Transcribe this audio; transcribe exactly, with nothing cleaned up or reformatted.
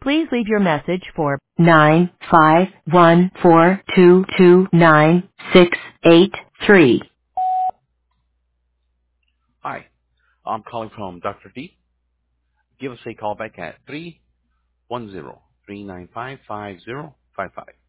Please leave your message for nine five one four two two nine six eight three. Hi, I'm calling from Doctor D. Give us a call back at three one zero, three nine five, five zero five five.